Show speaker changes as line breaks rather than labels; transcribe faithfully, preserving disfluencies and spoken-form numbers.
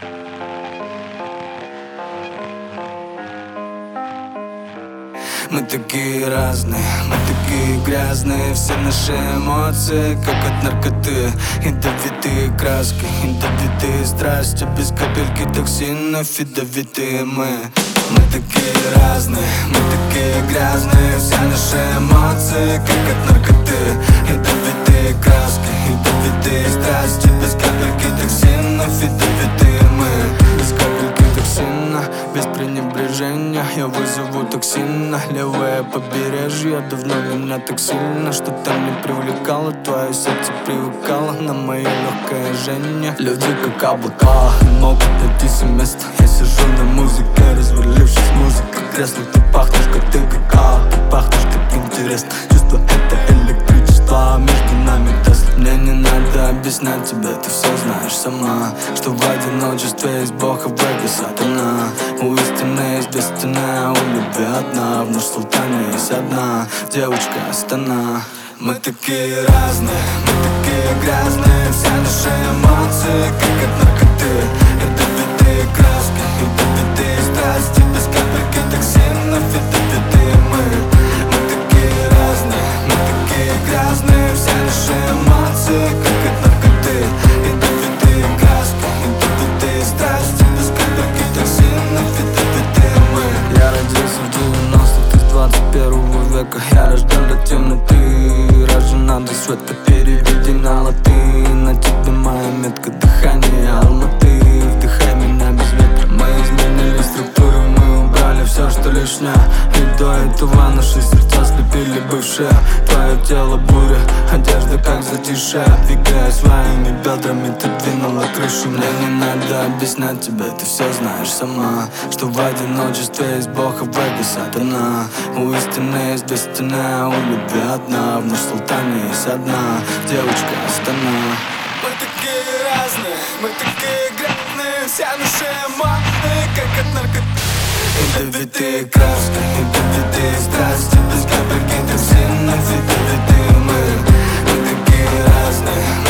Мы такие разные, мы такие грязные. Все наши эмоции, как от наркоты. Ядовитые краски, ядовитые страсти. Без капельки токсинов, ядовитые мы. Мы такие разные, мы такие грязные. Все наши эмоции, как от наркоты. Ядовитые краски, ядовитые страсти. Без капельки токсинов, ядовитые мы. Без капельки токсина, без пренебрежения. Я вызову токсина. Левое побережье давно меня так сильно, что там не привлекало. Твое сердце привыкало на мое легкое жжение. Люди как облака могут найти себе место. Я сижу на музыке, развалившись музыка. Кресло, ты пахнешь как ты какао. Ты пахнешь так интересно. Чувство это электричество, между нами Тесла. Мне не надо объяснять тебе, ты все знаешь сама, что в одиночестве есть Бог, а в эго сатана. У истины есть две стены, а у любви одна. В наш султане есть одна девочка Астана. Мы такие разные, мы такие грязные. Все наши эмоции, как от наркоты. Ядовитые краски, ядовитые страсти. Без капельки токсинов, ядовитые мы. Мы такие разные, мы такие грязные. Все наши эмоции, как от наркоты. Ядовитые краски, ядовитые страсти. Без капельки токсинов, ядовитые мы. Я родился в девяностых, ты с двадцать первого века. Я рожден для темноты. Надо света, переведи на латынь. На тебе моя метка, дыхание Алматы. Вдыхай меня без ветра. Мы изменили структуру, мы убрали все, что лишнее. И до этого наши сердца слепили бывшие. Твое тело буря, одежда как затишье. Двигая своими бедрами, ты двинула крышу. Мне не надо объяснять тебе, ты все знаешь сама, что в одиночестве есть Бог, а в эго сатана. У истины есть две стены, а у любви одна. В наш султане есть одна девочка Астана. Мы такие разные, мы такие грязные. Все наши эмоции, как от наркоты. Ядовитые краски, ядовитые страсти. Без капельки токсинов, ядовитые мы. Мы такие разные.